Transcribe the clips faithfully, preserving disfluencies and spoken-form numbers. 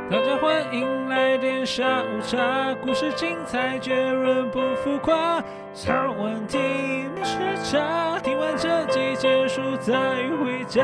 大家欢迎来点下午茶，故事精彩，结论不浮夸。早晚听没时差，听完这集结束再回家。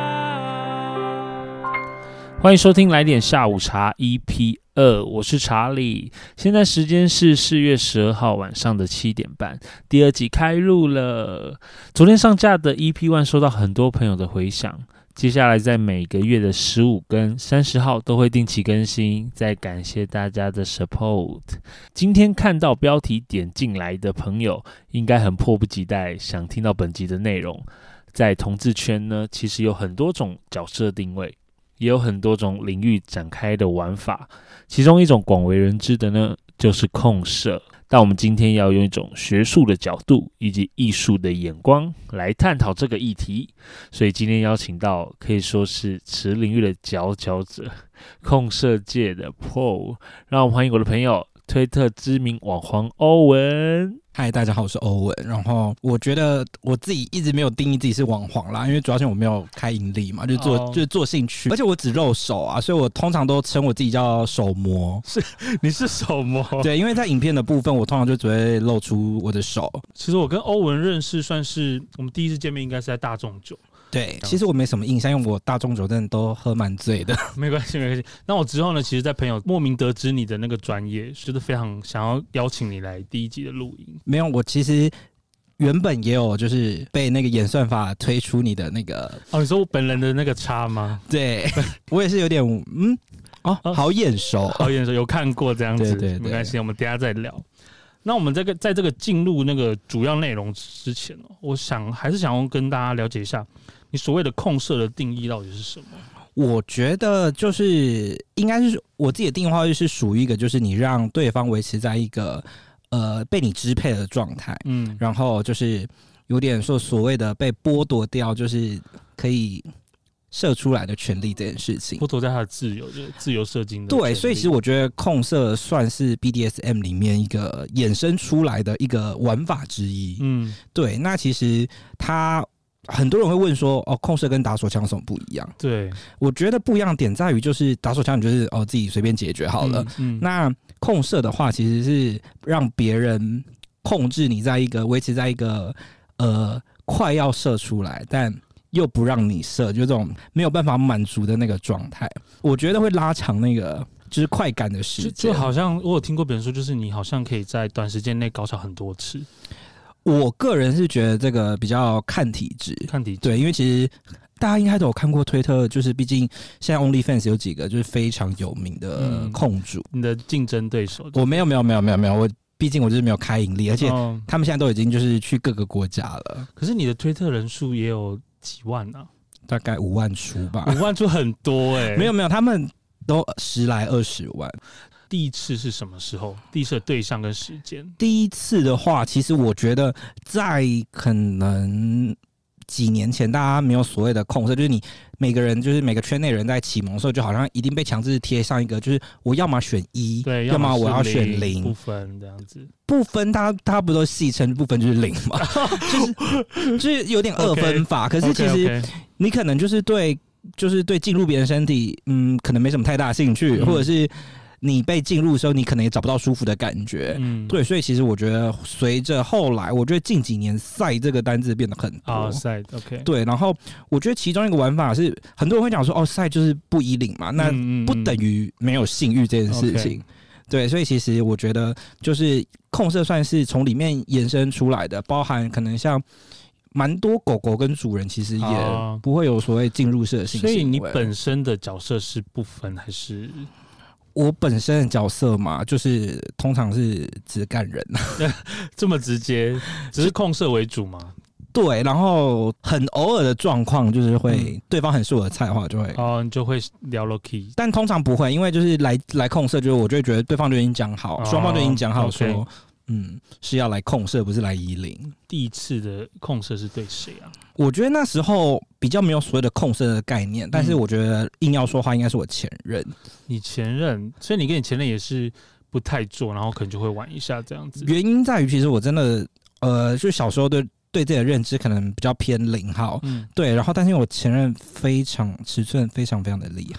欢迎收听来点下午茶 E P 二，我是查理。现在时间是四月十二号晚上的七点半，第二集开录了。昨天上架的 E P 一 收到很多朋友的回响。接下来在每个月的十五跟三十号都会定期更新，再感谢大家的 support。 今天看到标题点进来的朋友应该很迫不及待想听到本集的内容。在同志圈呢，其实有很多种角色定位，也有很多种领域展开的玩法，其中一种广为人知的呢就是控射。但我们今天要用一种学术的角度以及艺术的眼光来探讨这个议题，所以今天邀请到可以说是此领域的佼佼者，控射界的 Pro， 让我们欢迎我的朋友推特知名网黄欧文。 嗨，大家好，我是欧文。然后我觉得我自己一直没有定义自己是网黄啦，因为主要是我没有开盈利嘛，就是做、oh. 就是做兴趣，而且我只露手啊，所以我通常都称我自己叫手模。 是，你是手模？ 对，因为在影片的部分，我通常就只会露出我的手。 其实我跟欧文认识，算是我们第一次见面，应该是在大众酒。 对，其实我没什么印象，因为我大众酒真的都喝蛮醉的。 没关系，没关系。那我之后呢，其实，在朋友莫名得知你的那个专业，就是非常想要邀请你来第一集的录音。 没有，我其实原本也有就是被那个演算法推出你的那个哦，你说我本人的那个叉吗？ 对，我也是有点嗯哦，好眼熟， 好眼熟，有看过这样子。对对对，没关系，我们等一下再聊。那我们这个在这个进入那个主要内容之前，我想还是想要跟大家了解一下，你所谓的控射的定义到底是什么？ 我觉得就是应该是我自己的定义的话，就是属于一个就是你让对方维持在一个呃被你支配的状态，嗯，然后就是有点说所谓的被剥夺掉，就是可以射出来的权利这件事情， 剥夺在他的自由，就是自由射精的。 对，所以其实我觉得控射算是 B D S M 里面一个衍生出来的一个玩法之一。嗯，对。那其实它很多人会问说，哦，控射跟打手枪有什么不一样？ 对， 我觉得不一样的点在于，就是打手枪你就是哦自己随便解决好了。嗯嗯、那控射的话，其实是让别人控制你在一个维持在一个呃快要射出来，但又不让你射，就这种没有办法满足的那个状态，我觉得会拉长那个就是快感的时间。 就, 就好像我有听过别人说，就是你好像可以在短时间内高潮很多次。 我个人是觉得这个比较看体质， 看体质。 对，因为其实大家应该都有看过推特，就是毕竟现在 OnlyFans 有几个就是非常有名的控主， 嗯、你的竞争对手。 我没有没有没有没有没有我。毕竟我就是没有开盈利，而且他们现在都已经就是去各个国家了。 可是你的推特人数也有几万啊？ 大概五万出吧。 五万出很多哎、欸。 没有没有，他们都十来二十万。 第一次是什么时候？第一次的对象跟时间？ 第一次的话，其实我觉得在可能几年前，大家没有所谓的控射，就是你每个人就是每个圈内人在启蒙的时候，就好像一定被强制贴上一个，就是我要么选一， 对， 要么我要选零， 不分这样子。 不分，大家大家不都戏称不分就是零嘛？就是就是有点二分法。Okay, 可是其实你可能就是对，就是对进入别人身体，嗯，可能没什么太大兴趣，嗯、或者是你被进入的时候，你可能也找不到舒服的感觉。嗯，对，所以其实我觉得随着后来，我觉得近几年赛这个单字变得很多。 啊，赛 OK。 对，然后我觉得其中一个玩法是，很多人会讲说，哦，赛就是不依领嘛，那不等于没有性欲这件事情。嗯嗯对，所以其实我觉得就是控射算是从里面延伸出来的，包含可能像蛮多狗狗跟主人其实也不会有所谓进入式的性行为。 所以你本身的角色是不分还是？ 我本身的角色嘛，就是通常是只干人， 这么直接，只是控射为主吗？ 对，然后很偶尔的状况就是会、嗯、对方很是我的菜的话就会哦，你就会聊 Loki， 但通常不会，因为就是来来控射，就是我就会觉得对方就已经讲好，双、哦、方就已经讲好说， okay. 嗯，是要来控射，不是来移零。 第一次的控射是对谁啊？ 我觉得那时候比较没有所谓的控射的概念，但是我觉得硬要说话，应该是我前任。 你前任，所以你跟你前任也是不太做，然后可能就会玩一下这样子。 原因在于，其实我真的呃，就小时候对。对自己的认知可能比较偏零号，嗯，对，然后但是我前任非常尺寸非常非常的厉害，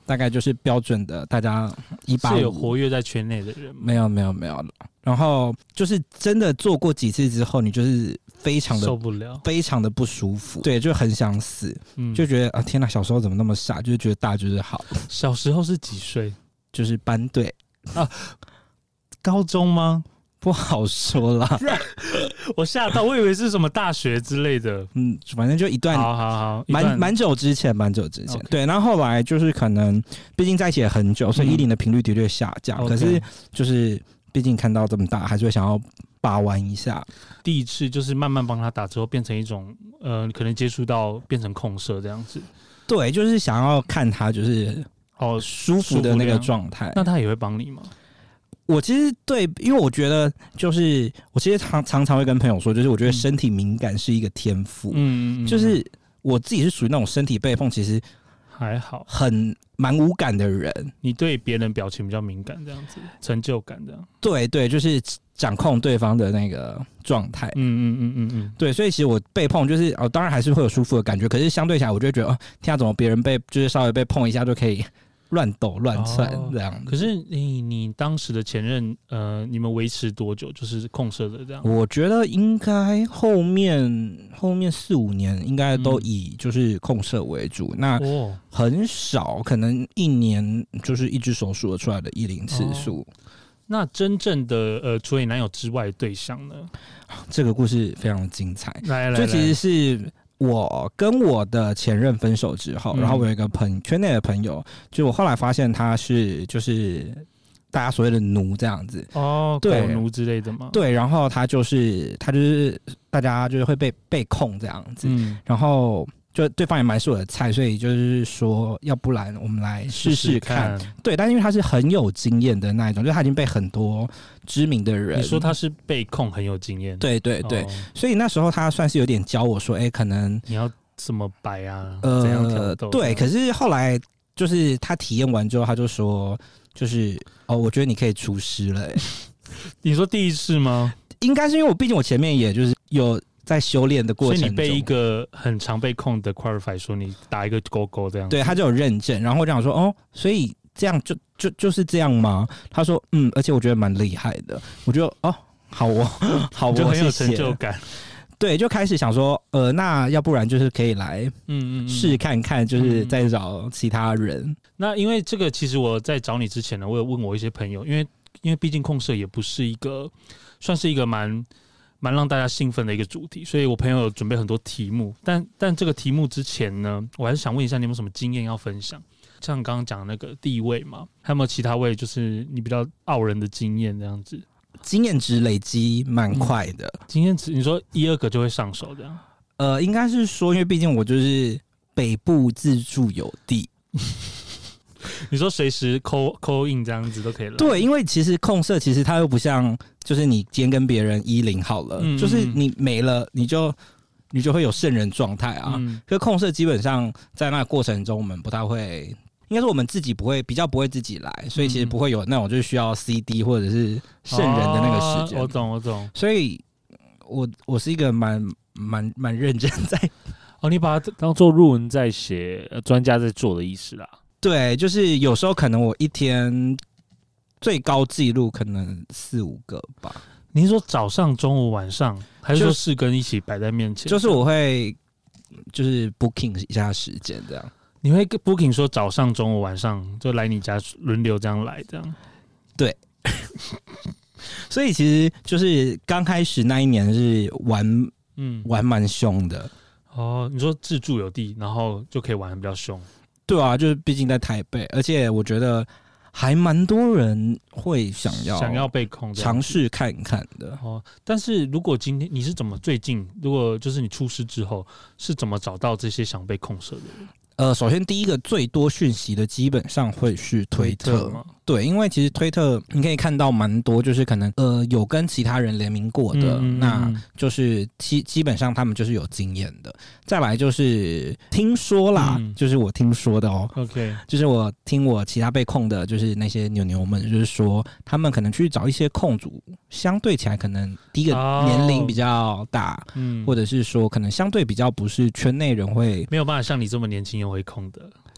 大概就是标准的大家一八五。 是有活跃在圈内的人吗？ 没有没有没有。然后就是真的做过几次之后，你就是非常的受不了， 非常的不舒服，对，就很想死， 嗯， 就觉得啊天哪，小时候怎么那么傻，就是觉得大就是好。 小时候是几岁？ 就是班队啊，高中吗？ 不好说啦。 我吓到，我以为是什么大学之类的。 嗯，反正就一段， 好好好， 蛮蛮久之前，蛮久之前。 Okay. 对，然后后来就是可能，毕竟在一起也很久，所以依林的频率的确下降。嗯、可是就是毕竟看到这么大，还是会想要把玩一下。 第一次就是慢慢帮他打之后，变成一种呃，可能接触到变成控射这样子。 对，就是想要看他就是哦舒服的那个状态。 那他也会帮你吗？ 我其实对，因为我觉得就是我其实常常常会跟朋友说，就是我觉得身体敏感是一个天赋，嗯，就是我自己是属于那种身体被碰其实还好， 很蛮无感的人。 你对别人表情比较敏感，这样子成就感这样。 对对，就是掌控对方的那个状态。嗯嗯嗯嗯嗯， 对，所以其实我被碰就是哦，当然还是会有舒服的感觉，可是相对起来，我就会觉得哦，天啊，怎么别人被就是稍微被碰一下就可以乱抖乱窜这样、哦。 可是你你当时的前任，呃，你们维持多久？就是控射的这样？ 我觉得应该后面后面四五年应该都以就是控射为主。嗯、那很少，可能一年就是一只手数得出来的一零次数。哦， 那真正的呃，除了你男友之外的对象呢？ 这个故事非常精彩。 来来来， 这其实是我跟我的前任分手之后，嗯、然后我有一个朋圈内的朋友，就我后来发现他是就是大家所谓的奴这样子哦， 对， 狗奴之类的吗？ 对，然后他就是他就是大家就是会被被控这样子，嗯、然后。就对方也蛮是我的菜，所以就是说，要不然我们来试试看。试试看对，但因为他是很有经验的那一种，就是他已经被很多知名的人。 你说他是被控很有经验？ 对对对，哦、所以那时候他算是有点教我说，哎、欸，可能你要怎么摆啊？呃，怎样挑逗？ 对，可是后来就是他体验完之后，他就说，就是哦，我觉得你可以出师了、欸。 你说第一次吗？ 应该是因为我毕竟我前面也就是有。在修炼的过程中， 所以你被一个很常被控的 qualify 说你打一个勾勾这样， 对，他就有认证，然后我就想说，哦，所以这样就就就是这样吗？他说，嗯，而且我觉得蛮厉害的，我就哦，好哦，好哦， 就很有成就感。 对，就开始想说，呃，那要不然就是可以来，嗯嗯，试看看，就是再找其他人、嗯。 那因为这个，其实我在找你之前呢，我有问我一些朋友，因为因为毕竟控射也不是一个，算是一个蛮。蛮让大家兴奋的一个主题，所以我朋友有准备很多题目，但但这个题目之前呢，我还是想问一下，你有没有什么经验要分享？像刚刚讲的那个地位嘛，还有没有其他位就是你比较傲人的经验这样子？ 经验值累积蛮快的，嗯、 经验值你说一二个就会上手这样？ 呃，应该是说，因为毕竟我就是北部自助有地。 你说随时 call call in 这样子都可以了。 对，因为其实控射其实它又不像，就是你今天跟别人一零好了，嗯、就是你没了，你就你就会有圣人状态啊。嗯、可是控射基本上在那个过程中，我们不太会，应该说我们自己不会，比较不会自己来，所以其实不会有那种就是需要 C D 或者是圣人的那个时间、 哦。我懂，我懂。 所以我我是一个蛮蛮蛮认真在哦，你把它当做论文在写，专家在做的意思啦。 对，就是有时候可能我一天最高纪录可能四五个吧。 您说早上、中午、晚上，还是说四根一起摆在面前？ 就是我会就是 booking 一下时间这样。 你会 booking 说早上、中午、晚上就来你家轮流这样来这样？ 对。所以其实就是刚开始那一年是玩，嗯，玩蛮凶的。 哦，你说自助有地，然后就可以玩得比较凶。 对啊，就是毕竟在台北，而且我觉得还蛮多人会想要想要被控尝试看看的哦。但是如果今天你是怎么最近，如果就是你出师之后，是怎么找到这些想被控射的人？ 呃，首先第一个最多讯息的基本上会是推特，推特吗？对，因为其实推特你可以看到蛮多，就是可能呃有跟其他人联名过的，嗯、那就是基基本上他们就是有经验的。再来就是听说啦，嗯、就是我听说的哦 ，OK， 就是我听我其他被控的，就是那些牛牛们，就是说他们可能去找一些控主，相对起来可能第一个年龄比较大，嗯、哦，或者是说可能相对比较不是圈内人会没有办法像你这么年轻又会控的。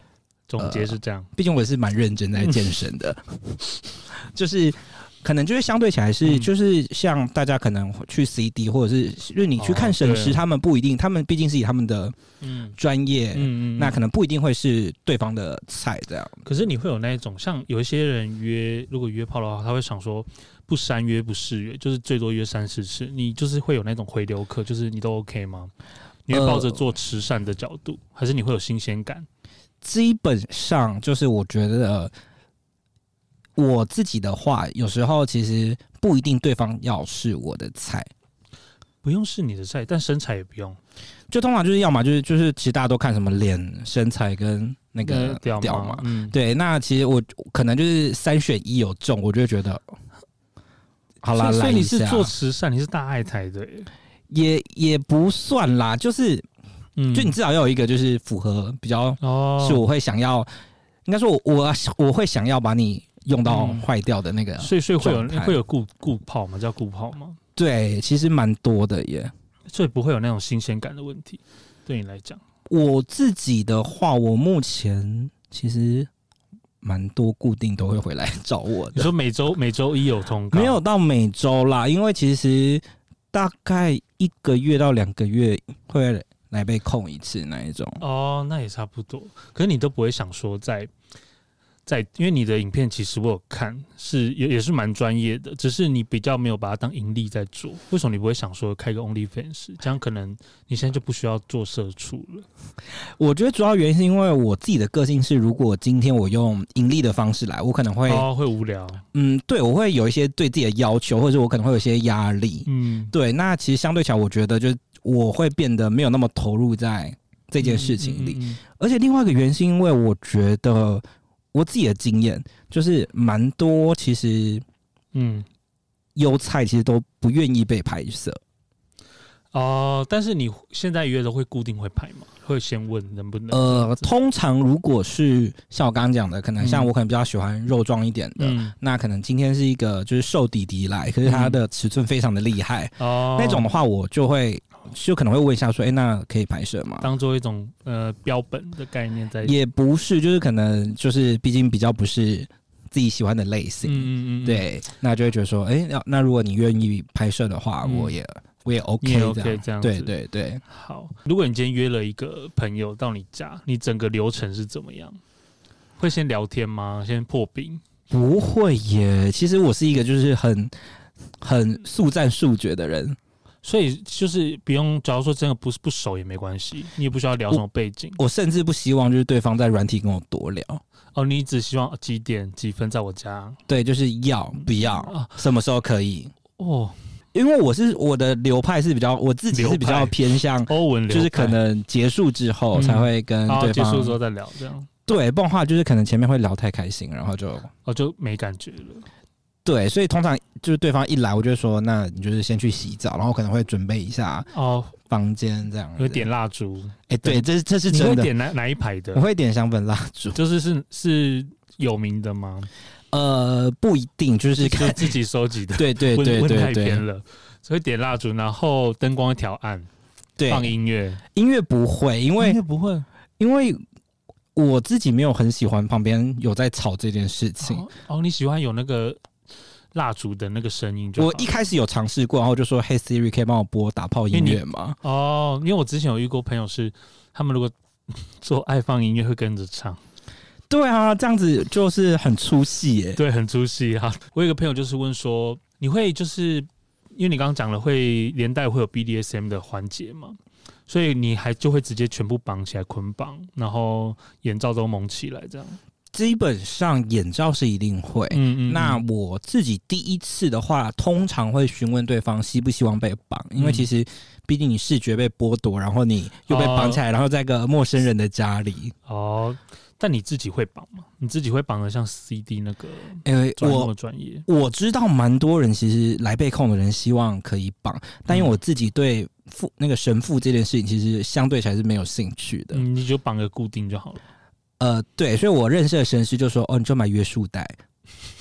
总结是这样， 毕竟我是蛮认真在健身的，就是可能就是相对起来是，嗯、就是像大家可能去 C D 或者是就是你去看审视，哦、他们不一定，他们毕竟是以他们的专业，嗯嗯，那可能不一定会是对方的菜这样。 可是你会有那一种，像有一些人约，如果约炮的话，他会想说不三约不四约，就是最多约三四次，你就是会有那种回流客，就是你都 OK 吗？你会抱着做慈善的角度，呃、还是你会有新鲜感？ 基本上就是我觉得我自己的话，有时候其实不一定对方要是我的菜， 不用是你的菜，但身材也不用。 就通常就是要么就是就是其实大家都看什么脸、身材跟那个屌嘛， 嘛嗯、对。那其实我可能就是三选一有中，我就会觉得好啦， 所以你是做慈善，你是大爱台的耶， 也也不算啦，就是。嗯，就你至少要有一个就是符合比较，是我会想要，应该说我我我会想要把你用到坏掉的那个、嗯， 所以所以会有会有固固炮吗？叫固炮吗？ 对，其实蛮多的耶， 所以不会有那种新鲜感的问题。对你来讲， 我自己的话，我目前其实蛮多固定都会回来找我的。 你说每周每周一有通告？ 没有到每周啦，因为其实大概一个月到两个月会来被控一次那一种。 哦，那也差不多。可是你都不会想说在在，因为你的影片其实我有看，是也也是蛮专业的，只是你比较没有把它当盈利在做。为什么你不会想说开个 OnlyFans， 这样可能你现在就不需要做社畜了？ 我觉得主要原因是因为我自己的个性是，如果今天我用盈利的方式来，我可能会哦会无聊。 嗯，对，我会有一些对自己的要求，或者我可能会有一些压力。嗯，对。那其实相对起来，我觉得就是我会变得没有那么投入在这件事情里。嗯嗯嗯嗯，而且另外一个原因是因为我觉得。我自己的经验就是蛮多，其实，嗯，优菜其实都不愿意被拍摄。 哦、呃，但是你现在约都会固定会拍吗？会先问能不能？ 呃，通常如果是像我刚刚讲的，可能像我可能比较喜欢肉壮一点的，嗯、那可能今天是一个就是瘦弟弟来，可是他的尺寸非常的厉害，哦、那种的话我就会。就可能会问一下说，哎、欸，那可以拍摄吗？ 当做一种呃标本的概念在， 也不是，就是可能就是毕竟比较不是自己喜欢的类型，嗯嗯嗯，对，那就会觉得说，哎、欸，那如果你愿意拍摄的话，嗯、我也我也 OK， 也 OK 这样子， 对对对。 好，如果你今天约了一个朋友到你家，你整个流程是怎么样？会先聊天吗？先破冰？ 不会耶，其实我是一个就是很很速战速决的人。 所以就是不用，假如说真的不是不熟也没关系，你也不需要聊什么背景。 我, 我甚至不希望就是对方在软体跟我多聊。 哦，你只希望几点几分在我家？ 对，就是要不要，嗯、什么时候可以？哦，因为我是我的流派是比较，我自己是比较偏向欧文流派， 就是可能结束之后才会跟对方、嗯、 结束之后再聊这样。 对，不然的话就是可能前面会聊太开心，然后就哦就没感觉了。 对，所以通常就是对方一来，我就说，那你就是先去洗澡，然后可能会准备一下哦房间这样， 会点蜡烛。 哎、欸，对，这这是真的。 你会点哪哪一排的？ 我会点香氛蜡烛， 就是是是有名的吗？ 呃，不一定，就是就自己收集的。 对对对对对， 太偏了，所以点蜡烛，然后灯光调暗，对，放音乐。 音乐不会，因为音乐不会， 因为我自己没有很喜欢旁边有在吵这件事情。 哦，哦你喜欢有那个。蜡烛的那个声音就好， 我一开始有尝试过，然后就说：“嘿 Siri， 可以帮我播打炮音乐吗？” 哦，因为我之前有遇过朋友是，他们如果做爱放音乐会跟着唱。 对啊，这样子就是很出戏耶。 对，很出戏哈。我有一个朋友就是问说：“你会就是因为你刚刚讲了会连带会有 B D S M 的环节嘛，所以你还就会直接全部绑起来捆绑，然后眼罩都蒙起来这样。” 基本上眼罩是一定会，嗯嗯嗯，那我自己第一次的话，通常会询问对方希不希望被绑，因为其实毕竟你视觉被剥夺，然后你又被绑起来，哦、然后在一个陌生人的家里。 哦，但你自己会绑吗？你自己会绑的像 C D 那个？因为我专业， 我知道蛮多人其实来被控的人希望可以绑，但因为我自己对父那个神父这件事情，其实相对起来是没有兴趣的。 嗯，你就绑个固定就好了。 呃，对，所以我认识的神师就说：“哦，你就买约束带。”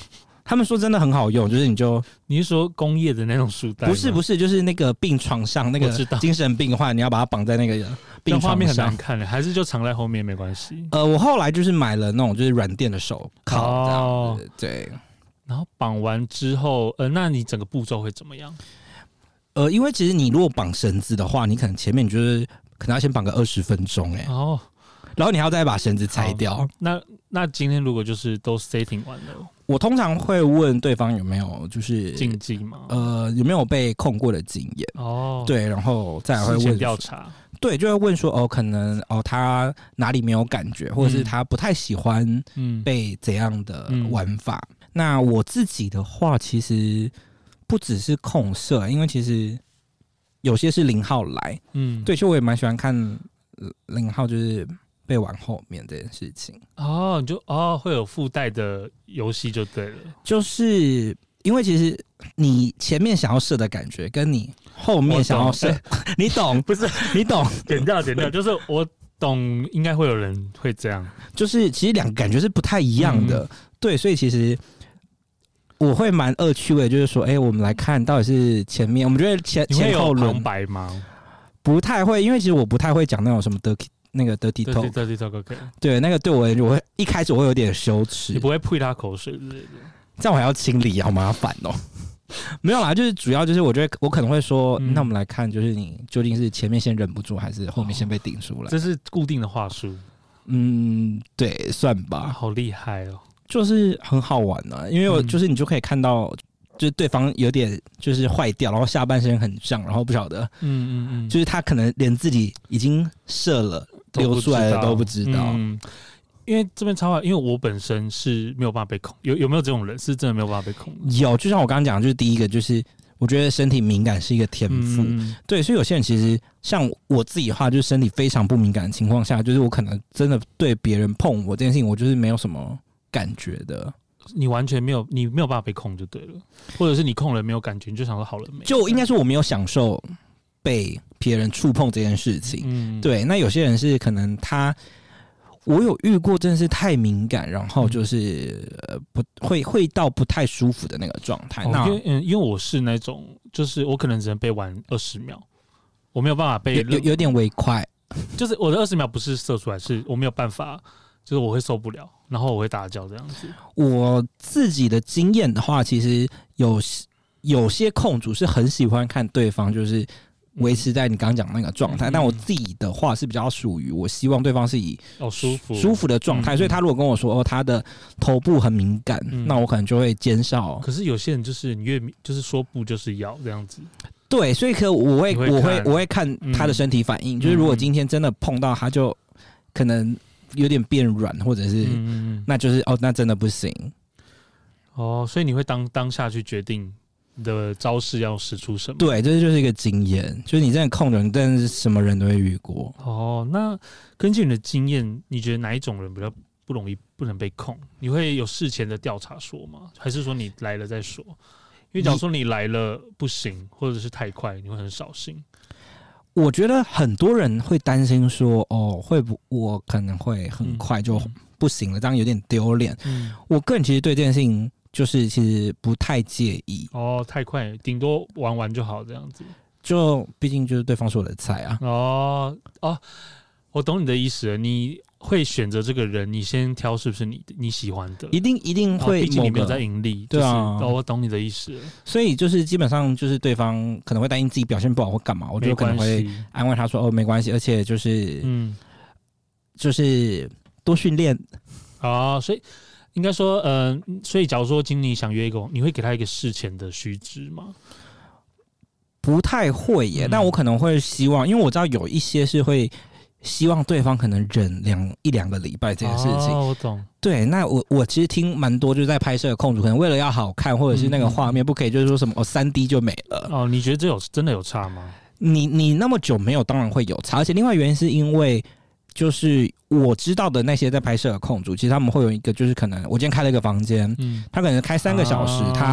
他们说真的很好用，就是你就你是说工业的那种书袋吗？ 不是不是，就是那个病床上那个精神病的话，你要把它绑在那个病床上， 画面很难看的，还是就藏在后面没关系。 呃，我后来就是买了那种就是软垫的手铐，哦，对。 然后绑完之后，呃，那你整个步骤会怎么样？ 呃，因为其实你如果绑绳子的话，你可能前面就是可能要先绑个二十分钟，哎，哦，然后你还要再把绳子拆掉。 那那今天如果就是都 setting 完了， 我通常会问对方有没有就是禁忌吗？ 呃，有没有被控过的经验？哦，对，然后再来会问调查， 对，就会问说哦，可能哦他哪里没有感觉，或者是他不太喜欢被怎样的玩法。嗯嗯、那我自己的话，其实不只是控射，因为其实有些是零号来，嗯，对，就我也蛮喜欢看零号就是被玩后面这件事情。 哦，你就哦会有附带的游戏就对了， 就是因为其实你前面想要射的感觉，跟你后面想要射，你懂不是？ 你懂？ 点掉点掉，就是我懂，应该会有人会这样， 就是其实两个感觉是不太一样的，嗯、对，所以其实。我会蛮恶趣味，就是说，哎、欸，我们来看到底是前面，我们觉得前前后轮旁白吗？ 不太会，因为其实我不太会讲那种什么 dirty 那个 dirty talk， dirty talk， 对，那个对我我会一开始我会有点羞耻， 你不会吐他口水之类的， 这样我还要清理，好麻烦哦。没有啦，就是主要就是我觉得我可能会说，嗯、那我们来看，就是你究竟是前面先忍不住，还是后面先被顶出来？ 这是固定的话术， 嗯，对，算吧。 好厉害哦！ 就是很好玩啊，因为我就是你就可以看到，就是对方有点就是坏掉，然后下半身很胀，然后不晓得，嗯嗯嗯，就是他可能连自己已经射了流出来了都不知道。嗯， 因为这边插话，因为我本身是没有办法被控，有有没有这种人是真的没有办法被控？ 有，就像我刚刚讲，就是第一个就是我觉得身体敏感是一个天赋，嗯、对，所以有些人其实像我自己的话，就是身体非常不敏感的情况下，就是我可能真的对别人碰我这件事情，我就是没有什么感觉的， 你完全没有，你没有办法被控就对了，或者是你控了没有感觉，你就想说好了没？ 就应该说我没有享受被别人触碰这件事情。嗯，对。那有些人是可能他，我有遇过，真的是太敏感，然后就是呃不会会到不太舒服的那个状态。 哦、 那因为嗯，因为我是那种，就是我可能只能被玩二十秒，我没有办法被有有点微快， 就是我的二十秒不是射出来，是我没有办法。就是我会受不了，然后我会大叫这样子。 我自己的经验的话，其实有有些控主是很喜欢看对方就是维持在你刚刚讲那个状态，嗯、但我自己的话是比较属于我希望对方是以哦舒服舒服的状态，嗯、所以他如果跟我说哦他的头部很敏感，嗯、那我可能就会减少。 可是有些人就是你越就是说不就是要这样子。 对，所以可我会我会我会看他的身体反应，嗯、就是如果今天真的碰到他就可能。有点变软，或者是，嗯、那就是哦，那真的不行。 哦，所以你会当当下去决定你的招式要使出什么？ 对，这就是一个经验，就是你真的控人，但是什么人都会遇过。 哦，那根据你的经验，你觉得哪一种人比较不容易不能被控？你会有事前的调查说吗？还是说你来了再说？因为假如说你来了不行，或者是太快，你会很扫兴。 我觉得很多人会担心说，哦，会不我可能会很快就不行了，嗯、这样有点丢脸。嗯、我个人其实对这件事情就是其实不太介意。 哦，太快，顶多玩玩就好这样子。 就毕竟就是对方是我的菜啊。 哦哦，我懂你的意思了，你会选择这个人，你先挑是不是你你喜欢的， 一定一定会， 毕竟你没有在盈利， 对啊、 就是哦，我懂你的意思了。 所以就是基本上就是对方可能会担心自己表现不好或干嘛，我就可能会安慰他说哦没关系，而且就是嗯，就是多训练啊、哦，所以应该说呃，所以假如说今天你想约一个，你会给他一个事前的须知吗？ 不太会耶，嗯、但我可能会希望，因为我知道有一些是会。希望对方可能忍两一两个礼拜这件事情， 哦，我懂。 对，那我我其实听蛮多，就是在拍摄的控主，可能为了要好看，或者是那个画面不可以，就是说什么哦三 D 就没了。 哦，你觉得这有真的有差吗？ 你你那么久没有，当然会有差，而且另外原因是因为，就是我知道的那些在拍摄的控主，其实他们会有一个，就是可能我今天开了一个房间，嗯，他可能开三个小时，啊、他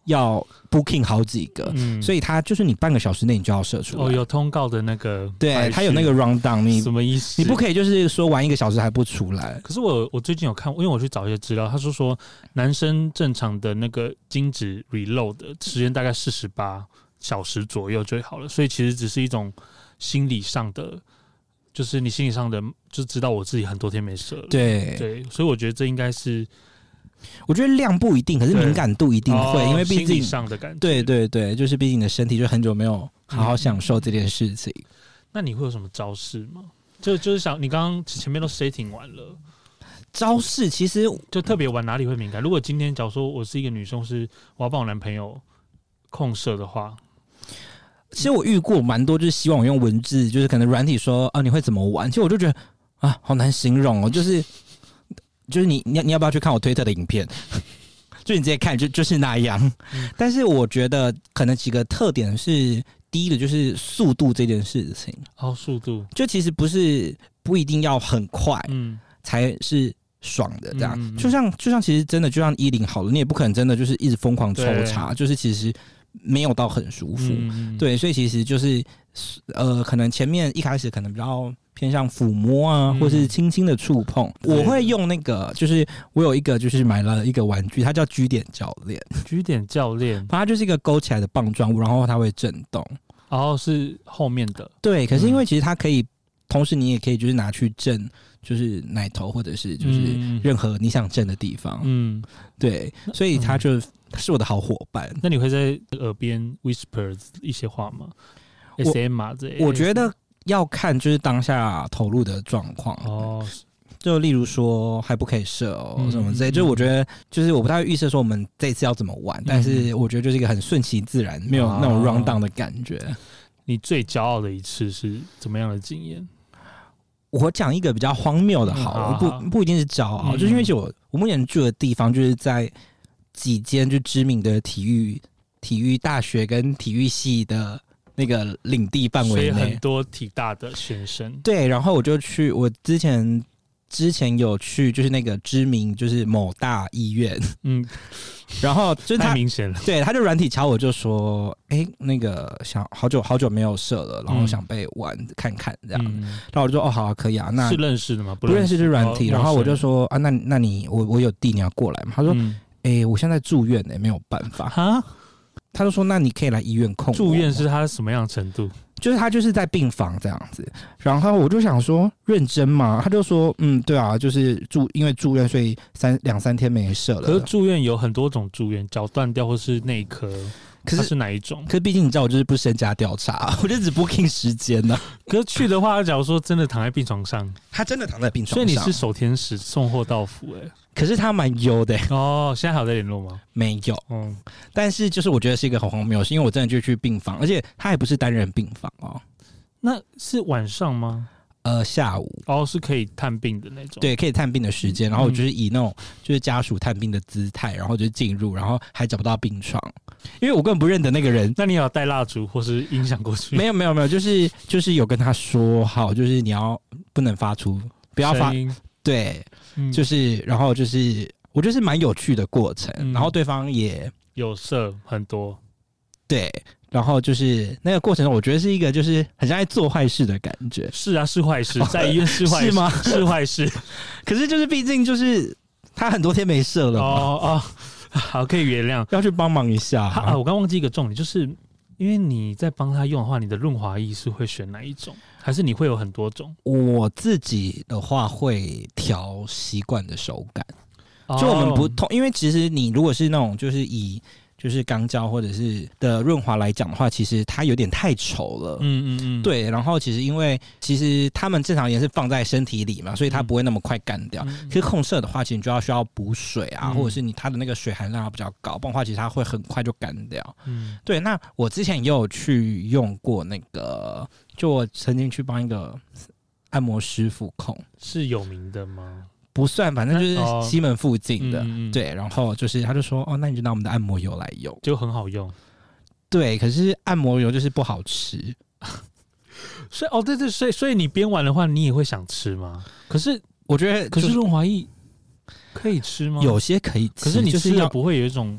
要 booking 好几个，嗯、所以它就是你半个小时内你就要射出来。 哦，有通告的那个， 对，它有那个 round down， 你什么意思？ 你不可以就是说玩一个小时还不出来。 可是我我最近有看，因为我去找一些资料，他说说男生正常的那个精子 reload 的时间大概四十八小时左右就好了，所以其实只是一种心理上的。就是你心理上的就知道我自己很多天没射了， 对对，所以我觉得这应该是， 我觉得量不一定，可是敏感度一定会，哦、因为毕竟心理上的感觉， 对对对，就是毕竟你的身体就很久没有好好享受这件事情。嗯、 那你会有什么招式吗？就就是想你刚刚前面都 setting 完了， 招式其实就特别玩哪里会敏感？如果今天假如说我是一个女生，是我要帮我男朋友控射的话。 其实我遇过蛮多，就是希望我用文字，就是可能软体说啊你会怎么玩，其实我就觉得啊好难形容哦，就是就是你你你要不要去看我推特的影片？就你直接看就就是那样。嗯、但是我觉得可能几个特点是，第一个就是速度这件事情。 哦，速度就其实不是不一定要很快，嗯，才是爽的这样。嗯嗯就像就像其实真的就像一零好了，你也不可能真的就是一直疯狂抽查，就是其实。没有到很舒服，嗯、对，所以其实就是呃，可能前面一开始可能比较偏向抚摸啊，嗯、或是轻轻的触碰。我会用那个，就是我有一个就是买了一个玩具，它叫 G 点教练。 G 点教练， 它就是一个勾起来的棒状物，然后它会震动。 然后是后面的， 对。可是因为其实它可以，嗯、同时你也可以就是拿去震，就是奶头或者是就是任何你想震的地方。嗯，对，所以它就。是我的好伙伴。 那你会在耳边 whisper 一些话吗 ？S M 啊，这我觉得要看就是当下投入的状况哦。就例如说还不可以射哦、嗯、什么之类，就我觉得就是我不太会预设说我们这一次要怎么玩，嗯、但是我觉得就是一个很顺其自然，没有那种 round down 的感觉。哦、 你最骄傲的一次是怎么样的经验？ 我讲一个比较荒谬的好了，嗯、不不一定是骄傲，嗯、就是因为我我目前住的地方就是在。几间就知名的体育体育大学跟体育系的那个领地范围内， 所以很多体大的学生。 对，然后我就去，我之前之前有去，就是那个知名就是某大医院，嗯，然后就是太明显了， 对，他就软体敲我就说，哎、欸，那个想好久好久没有射了，然后想被玩看看这样，嗯、然后我就说哦好、啊、可以啊，那是认识的吗？ 不认识就是软体，哦、然后我就说啊，那那你我我有地你要过来吗？他说。嗯哎、欸，我现在住院呢、欸，没有办法哈。他就说：“那你可以来医院控。” 住院是他什么样的程度？ 就是他就是在病房这样子。然后我就想说：“认真吗？”他就说：“嗯，对啊，就是住，因为住院，所以三两三天没射了。” 可是住院有很多种住院，脚断掉或是内科。可 是, 是哪一种？ 可是毕竟你知道，我就是不身家调查，我就只 booking 时间呢、啊。 可是去的话，假如说真的躺在病床上， 他真的躺在病床上， 所以你是守天使送货到府哎、欸。 可是他蛮优的、欸、 哦，现在还有在联络吗？ 没有，嗯，但是就是我觉得是一个很荒谬，是因为我真的就去病房，而且他还不是单人病房哦。 那是晚上吗？ 呃，下午哦，是可以探病的那种， 对，可以探病的时间，然后我就是以那种就是家属探病的姿态，然后就进入，然后还找不到病床，因为我根本不认得那个人。 那你有带蜡烛或是音响过去？ 没有，没有，没有，就是就是有跟他说好，就是你要不能发出，不要发，对，嗯、就是然后就是我觉得是蛮有趣的过程，嗯、然后对方也有射很多， 对。然后就是那个过程中，我觉得是一个就是很像在做坏事的感觉。 是啊，是坏事，在医院是坏事是吗？ 是坏事。 可是就是毕竟就是他很多天没射了嘛。 哦哦，好，可以原谅， 要去帮忙一下。 啊，我刚忘记一个重点，就是因为你在帮他用的话，你的润滑液是会选哪一种，还是你会有很多种？ 我自己的话会调习惯的手感，哦、就我们不同，因为其实你如果是那种就是以。就是钢胶或者是的润滑来讲的话，其实它有点太稠了。嗯嗯嗯，对。然后其实因为其实它们正常也是放在身体里嘛，所以它不会那么快干掉。嗯、可是控射的话，其实你就要需要补水啊，嗯、或者是你它的那个水含量比较高，不然的话其实它会很快就干掉。嗯，对。那我之前也有去用过那个，就我曾经去帮一个按摩师傅控， 是有名的吗？ 不算，反正就是西门附近的，哦嗯嗯、对。然后就是他就说，哦，那你就拿我们的按摩油来用， 就很好用。 对，可是按摩油就是不好吃。 所以哦，对对，所以所以你边玩的话，你也会想吃吗？可是我觉得， 可是润滑液可以吃吗？ 有些可以吃， 可是你吃了不会有一种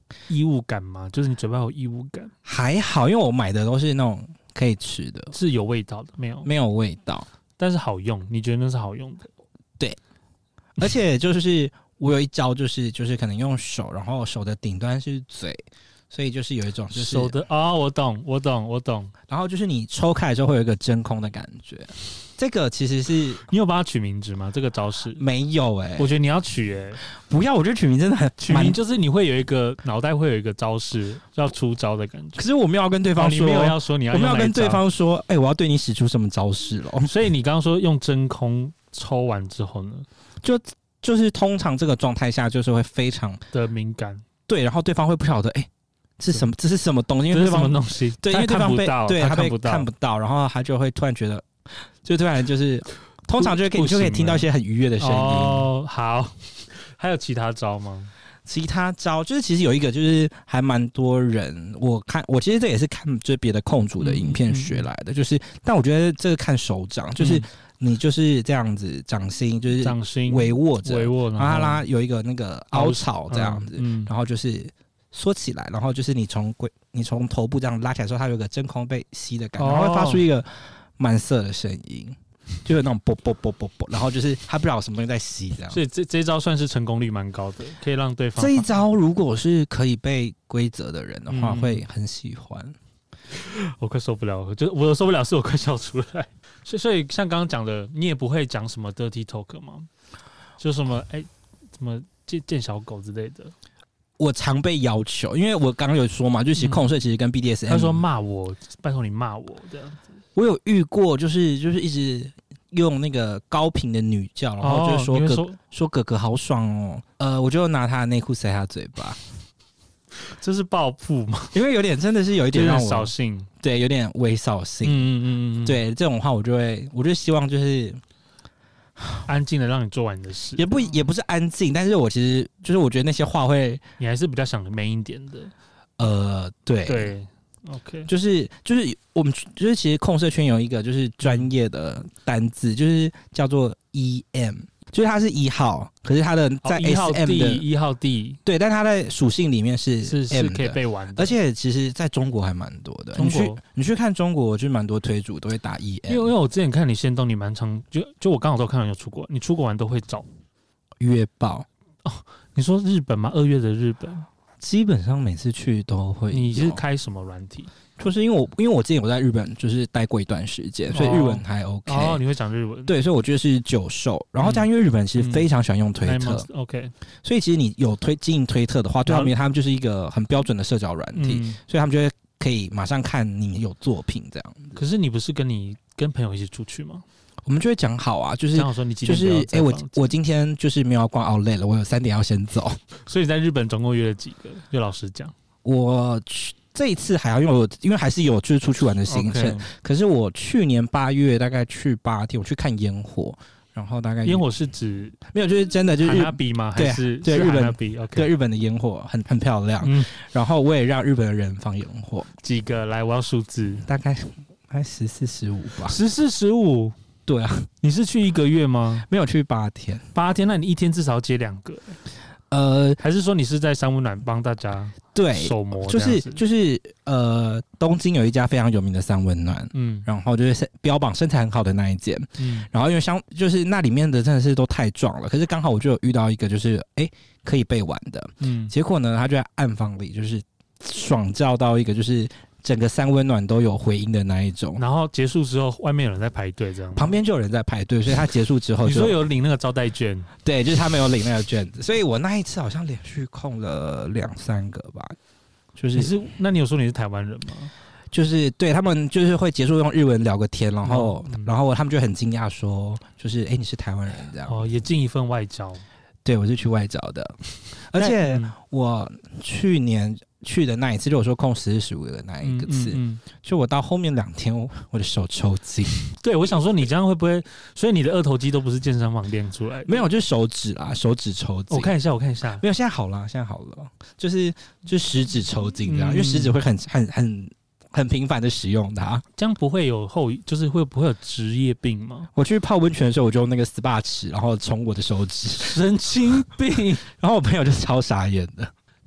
异物感吗？就是你嘴巴有异物感？ 还好，因为我买的都是那种可以吃的， 是有味道的，没有没有味道， 但是好用。你觉得那是好用的？ 对，而且就是我有一招，就是就是可能用手，然后手的顶端是嘴。所以就是有一种就是手的啊、哦，我懂，我懂，我懂。 然后就是你抽开之后会有一个真空的感觉，这个其实是你有帮它取名字吗？这个招式没有哎、欸， 我觉得你要取哎、欸， 不要，我觉得取名真的很取名就是你会有一个脑袋会有一个招式要出招的感觉。 可是我没有要跟对方说， 哦、你没有要说你要用， 我没有跟对方说，哎、欸，我要对你使出什么招式了。 所以你刚刚说用真空抽完之后呢， 就就是通常这个状态下就是会非常的敏感， 对，然后对方会不晓得哎。欸是什么？这是什么东西？因为对方什么东西？ 对，因为对方被对他被看不到，然后他就会突然觉得，就突然就是，通常就可以就可以听到一些很愉悦的声音。 哦，好，还有其他招吗？ 其他招就是其实有一个就是还蛮多人，我看我其实这也是看就是别的控主的影片学来的，嗯嗯、就是但我觉得这个看手掌，就是你就是这样子掌心就是掌心微握着， 微握， 然后他拉有一个那个凹槽这样子，嗯嗯、然后就是。缩起来，然后就是你从龟，你从头部这样拉起来的时候，它有个真空被吸的感觉，哦、然后会发出一个蛮涩的声音，就有那种啵啵啵啵啵，然后就是它不知道有什么东西在吸这样。 所以这这一招算是成功率蛮高的，可以让对方。 这一招如果是可以被规则的人的话，嗯、会很喜欢。 我快受不了了，就是我的受不了是我快笑出来。所以所以像刚刚讲的，你也不会讲什么 dirty talk 吗？就什么哎，什么见见小狗之类的。 我常被要求，因为我刚刚有说嘛，就其实控睡其实跟 B D S M，、 嗯、他说骂我，拜托你骂我这样子。 我有遇过，就是就是一直用那个高频的女叫，然后就说哥、哦、说, 说哥哥好爽哦，呃，我就拿他的内裤塞他嘴巴， 这是报复吗？ 因为有点真的是有一点让我扫兴， 对，有点微扫兴， 嗯嗯嗯， 对这种话我就会，我就希望就是。 安静的让你做完你的事， 也不也不是安静，但是我其实就是我觉得那些话会， 你还是比较想man一点的， 呃，对对 ，OK， 就是就是我们就是其实控社圈有一个就是专业的单字，就是叫做 E M。就是它是一号，可是它的在 S M 的一号 D， 对，但它在属性里面是 M 是是可以被玩的， 而且其实在中国还蛮多的。 中国你去你去看中国，就蛮多推主都会打 E M， 因为因为我之前看你限动，你蛮常就就我刚好都看到有出国，你出国玩都会找约爆哦。你说日本吗？二月的日本， 基本上每次去都会。 你是开什么软体？ 就是因为我因为我之前有在日本就是待过一段时间，所以日文还 OK。 哦，你会讲日文？ 对，所以我觉得是久受。然后加上因为日本其实非常喜欢用推特、 嗯、，OK， 所以其实你有推经营推特的话，对他们他们就是一个很标准的社交软体，嗯、所以他们就会可以马上看你有作品这样。 可是你不是跟你跟朋友一起出去吗？ 我们就会讲好啊，就是讲好说你几点就是哎、欸，我我今天就是没有要逛 Outlet 了，我有三点要先走。 所以在日本总共约了几个？就老实讲， 我去。这一次还要因为我因为还是有就是出去玩的行程， okay. 可是我去年八月大概去八天，我去看烟火，然后大概烟火是指没有就是真的就是海拉比吗？还是对日本比 okay. 对日本的烟火很很漂亮、嗯，然后我也让日本的人放烟火， 几个来我要数字， 大概大概十四十五吧， 十四十五， 对啊， 你是去一个月吗？ 没有去八天， 八天，那你一天至少要接两个。呃，还是说你是在三温暖帮大家对手磨？ 就是就是呃，东京有一家非常有名的三温暖，嗯，然后就是标榜身材很好的那一间，嗯，然后因为相就是那里面的真的是都太壮了，可是刚好我就有遇到一个就是哎、欸、可以被玩的，嗯，结果呢，他就在暗房里就是爽叫到一个就是整个三温暖都有回音的那一种， 然后结束之后外面有人在排队，这样旁边就有人在排队，所以他结束之后就你说有领那个招待券， 对，就是他们有领那个券子，所以我那一次好像连续空了两三个吧，就是你是那你有说你是台湾人吗？ 就是对他们就是会结束用日文聊个天，然后、嗯、然后他们就很惊讶说，就是哎、欸、你是台湾人这样， 哦，也尽一份外交， 对我是去外交的，而且我去年。去的那一次，就我说空十十五的那一个次，嗯嗯嗯、就我到后面两天，我的手抽筋。 对，我想说你这样会不会？所以你的二头肌都不是健身房练出来的？ 没有，就是手指啦，手指抽筋。 我看一下，我看一下， 没有，现在好了，现在好了，就是就食指抽筋这样，嗯、因为食指会很很很很频繁的使用它， 这样不会有后，就是会不会有职业病吗？ 我去泡温泉的时候，我就用那个 S P A 尺，然后冲我的手指， 神经病。 然后我朋友就超傻眼的。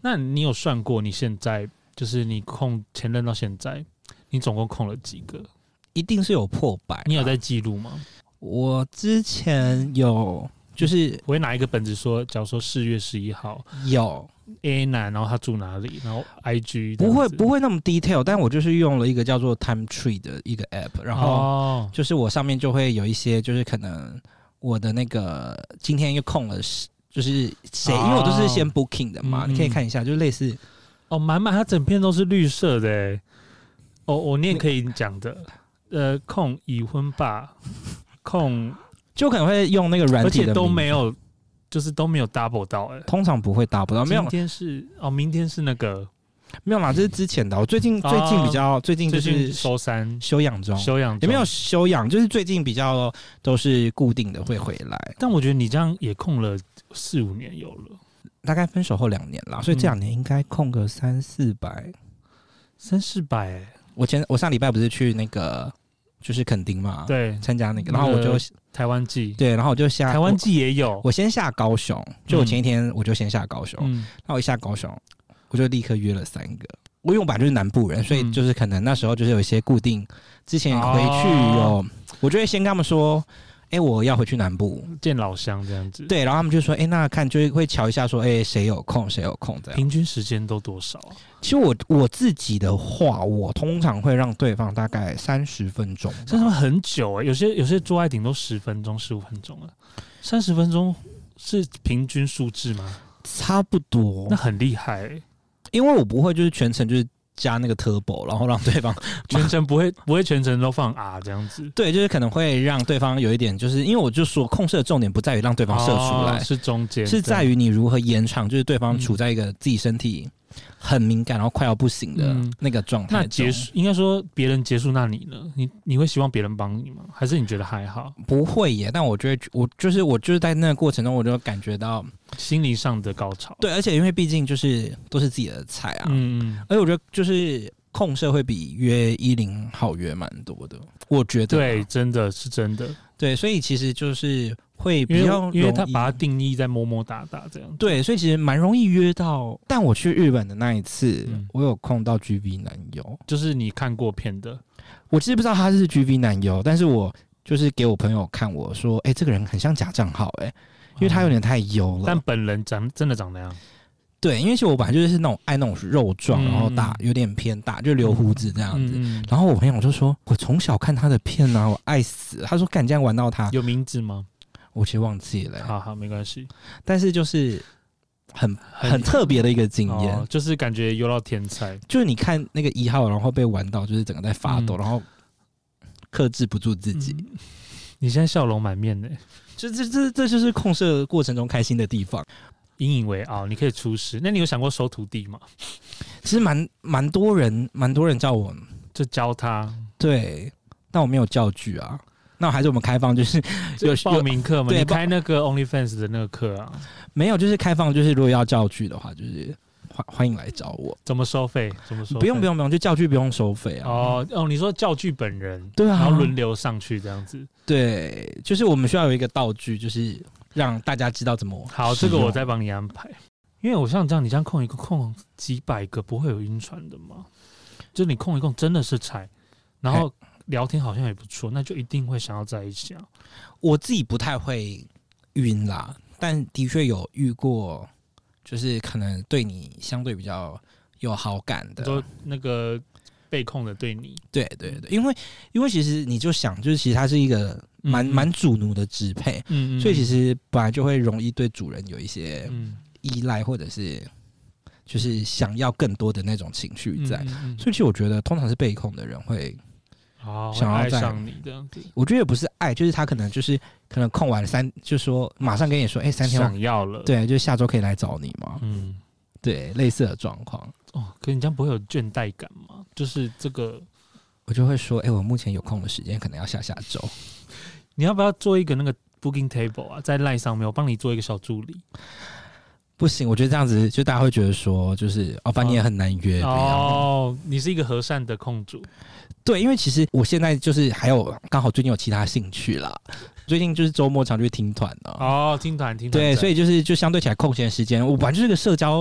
那你有算过你现在就是你空前任到现在，你总共空了几个？ 一定是有破百。 你有在记录吗？ 我之前有，就是我会拿一个本子说，假如说四月十一号有 A 男，然后他住哪里，然后 I G 不会不会那么 detail， 但我就是用了一个叫做 Time Tree 的一个 app， 然后就是我上面就会有一些，就是可能我的那个今天又空了，就是谁，因为我都是先 booking 的嘛，嗯、你可以看一下，就类似哦，满满它整片都是绿色的诶。哦，我念可以讲的，呃，空已婚吧，空就可能会用那个软体的， 而且都没有，就是都没有 double 到诶。 通常不会 double 到，没有。 今天是哦，明天是那个没有啦，这是之前的。我最近、哦、最近比较最近就是收山休养中， 休养也没有休养，就是最近比较都是固定的会回来。 但我觉得你这样也空了四五年有了， 大概分手后两年啦，所以这两年应该空个三四百， 三四百诶。 我前我上礼拜不是去那个就是垦丁嘛， 对， 参加那个，然后我就台湾季， 对，然后我就下台湾季也有， 我, 我先下高雄，就我前一天我就先下高雄，嗯，然后我一下高雄，我就立刻约了三个，因为我本来就是南部人，所以就是可能那时候就是有一些固定，之前回去有，哦、我就会先跟他们说。哎、欸，我要回去南部见老乡这样子。 对，然后他们就说，哎、欸，那看就会瞧一下，说，哎、欸，谁有空，谁有空这样。 平均时间都多少啊？ 其实我我自己的话，我通常会让对方大概三十分钟， 真的很久哎、欸。有些有些做爱顶都十分钟、十五分钟了，三十分钟是平均数字吗？ 差不多， 那很厉害、欸。 因为我不会就是全程就是。加那个 turbo， 然后让对方全程不会不会全程都放啊这样子， 对，就是可能会让对方有一点，就是因为我就说控射的重点不在于让对方射出来， 哦、是中间， 是在于你如何延长，就是对方处在一个自己身体很敏感，然后快要不行的那个状态、嗯。 那结束应该说别人结束，那你呢？你你会希望别人帮你吗？还是你觉得还好？ 不会耶，但我觉得我就是我就是在那个过程中，我就感觉到心理上的高潮。 对，而且因为毕竟就是都是自己的菜啊，嗯，而且我觉得就是控射会比约一零好约蛮多的，我觉得对，真的是真的。 对，所以其实就是会比较容易， 因为他把它定义在摸摸打打这样。 对，所以其实蛮容易约到。但我去日本的那一次，嗯、我有空到 G V 男优， 就是你看过片的。 我其实不知道他是 G V 男优，但是我就是给我朋友看，我说，哎、欸，这个人很像假账号，哎，因为他有点太优了。 但本人长真的长那样。 对，因为其实我本来就是那种爱那种肉壮，然后大，有点偏大，就留胡子这样子。嗯嗯、然后我朋友就说：“我从小看他的片啊，我爱死了。”他说：“敢这样玩到他。” 有名字吗？ 我其实忘记了、欸。 好好，没关系。 但是就是很很特别的一个经验、哦， 就是感觉有到天才。 就是你看那个一号，然后被玩到，就是整个在发抖，嗯、然后克制不住自己。嗯、 你现在笑容满面呢、欸， 这这这这就是控射过程中开心的地方。 引以为傲，你可以出师。那你有想过收徒弟吗？ 其实蛮蛮多人，蛮多人叫我就教他， 对，但我没有教具啊。那还是我们开放，就是有报名课嘛？你开那个 OnlyFans 的那个课啊？ 没有，就是开放，就是如果要教具的话，就是欢欢迎来找我。 怎么收费？怎么收费？ 不用不用不用，就教具不用收费啊。 哦哦，你说教具本人， 对啊， 然后轮流上去这样子。 对，就是我们需要有一个道具，就是让大家知道怎么。 好，这个我再帮你安排。因为我像这样，你这样控一个控几百个，不会有晕船的吗？就你控一控真的是菜，然后聊天好像也不错，那就一定会想要在一起啊。 我自己不太会晕啦，但的确有遇过，就是可能对你相对比较有好感的， 说那个被控的对你， 对对对，因为因为其实你就想，就是其实它是一个蛮蛮、嗯、主奴的支配，嗯嗯，所以其实本来就会容易对主人有一些依赖，或者是就是想要更多的那种情绪在，嗯嗯嗯，所以其实我觉得通常是被控的人会。 哦，想要爱上你这样子， 我觉得也不是爱，就是他可能就是可能控完三，就说马上跟你说，哎、欸，三天想要了， 对，就下周可以来找你嘛，嗯，对，类似的状况。 哦，可你这样不会有倦怠感吗？就是这个， 我就会说，哎、欸，我目前有空的时间可能要下下周， 你要不要做一个那个 booking table 啊，在 LINE 上面，我帮你做一个小助理。 不行，我觉得这样子就大家会觉得说，就是哦，反正你也很难约哦，你是一个和善的控主。 对，因为其实我现在就是还有刚好最近有其他兴趣啦，最近就是周末常去听团呢。 哦，听团听团。 对，所以就是就相对起来空闲时间，我本来就是个社交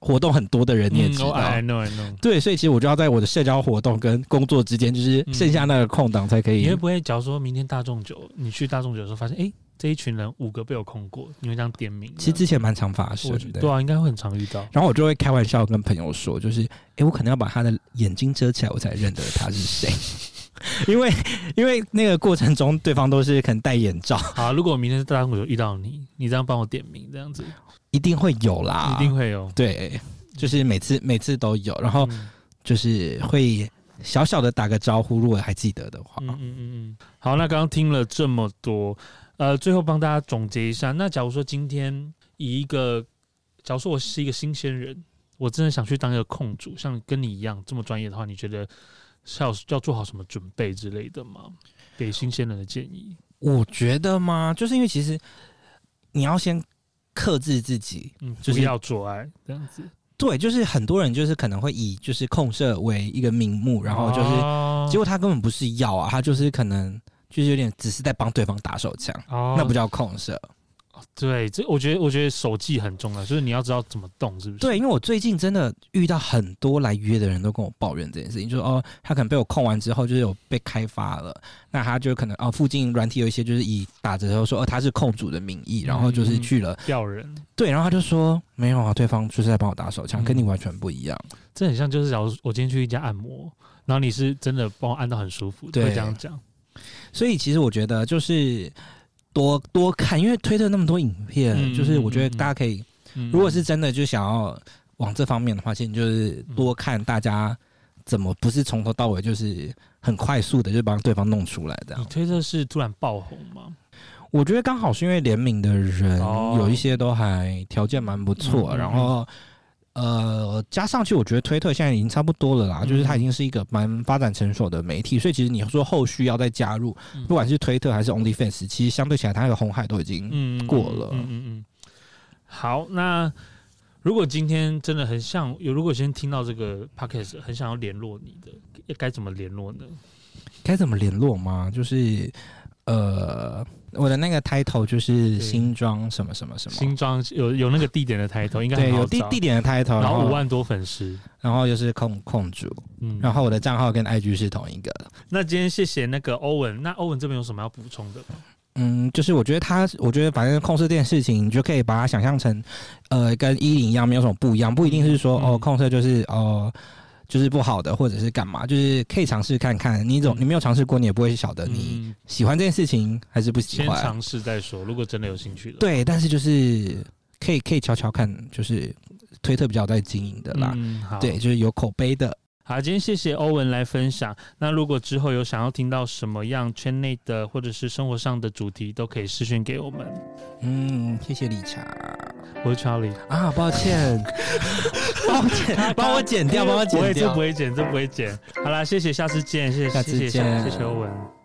活动很多的人，你也知道、 嗯 I know, I know. 对，所以其实我就要在我的社交活动跟工作之间，就是剩下那个空档才可以、 嗯。你会不会假如说明天大众酒，你去大众酒的时候发现，哎、欸，这一群人五个被我空过，你会这样点名？ 其实之前蛮常发生的， 对啊，应该会很常遇到。 然后我就会开玩笑跟朋友说，就是，哎、欸，我可能要把他的眼睛遮起来，我才认得他是谁。因为因为那个过程中，对方都是可能戴眼罩。 好，如果我明天大众酒遇到你，你这样帮我点名，这样子一定会有啦， 一定会有。 对，就是每次每次都有，然后就是会小小的打个招呼，如果还记得的话。 嗯嗯嗯嗯。好，那刚刚听了这么多，呃，最后帮大家总结一下。那假如说今天以一个，假如说我是一个新鲜人，我真的想去当一个控主，像跟你一样这么专业的话，你觉得是要要做好什么准备之类的吗？给新鲜人的建议， 我觉得嘛，就是因为其实你要先克制自己， 嗯， 就是不要做爱这样子。 对，就是很多人就是可能会以就是控射为一个名目，然后就是、哦、结果他根本不是要啊，他就是可能就是有点只是在帮对方打手枪，哦、那不叫控射。 对，这我觉得，我觉得手技很重要，就是你要知道怎么动，是不是？ 对，因为我最近真的遇到很多来约的人都跟我抱怨这件事情，就是哦，他可能被我控完之后，就是有被开发了，那他就可能哦，附近软体有一些就是以打着头说哦他是控主的名义，然后就是去了钓人， 对，然后他就说没有啊，对方就是在帮我打手枪、嗯，跟你完全不一样。 这很像就是假如我今天去一家按摩，然后你是真的帮我按到很舒服，对，会这样讲。 所以其实我觉得就是多多看，因为推特那么多影片、嗯，就是我觉得大家可以、嗯，如果是真的就想要往这方面的话，其实你就是多看大家怎么不是从头到尾就是很快速的就帮对方弄出来的。 你推特是突然爆红吗？ 我觉得刚好是因为联名的人、哦、有一些都还条件蛮不错、嗯，然后。呃，加上去，我觉得推特现在已经差不多了啦，嗯、就是它已经是一个蛮发展成熟的媒体，所以其实你说后续要再加入，嗯、不管是推特还是 OnlyFans， 其实相对起来，它那个红海都已经过了。嗯嗯 嗯, 嗯。 好，那如果今天真的很像有，如果先听到这个 podcast， 很想要联络你的，该怎么联络呢？ 该怎么联络吗？就是呃。我的那个 title 就是新庄什么什么什么， 新庄有有那个地点的 title， 应该很好找， 对，有地地点的 title， 然后五万多粉丝， 然后又是控控主，嗯，然后我的账号跟 I G 是同一个。 那今天谢谢那个欧文，那欧文这边有什么要补充的吗？ 嗯，就是我觉得他，我觉得反正控射这件事情，你就可以把它想象成，呃，跟一零一样，没有什么不一样，不一定是说、嗯、哦，控射就是哦。就是不好的，或者是干嘛，就是可以尝试看看。你总你没有尝试过，你也不会晓得你喜欢这件事情还是不喜欢。 先尝试再说，如果真的有兴趣了。 对，但是就是可以可以瞧瞧看，就是推特比较在经营的啦、嗯。对，就是有口碑的。 好，今天谢谢欧文来分享。那如果之后有想要听到什么样圈内的或者是生活上的主题，都可以私讯给我们。 嗯，谢谢理查， 我是 Charlie 啊，抱歉，抱歉，帮我剪掉，帮我剪掉， 不会，这不会剪，这不会剪。好啦，谢谢，下次见，谢谢， 下次见， 谢谢，谢谢欧文。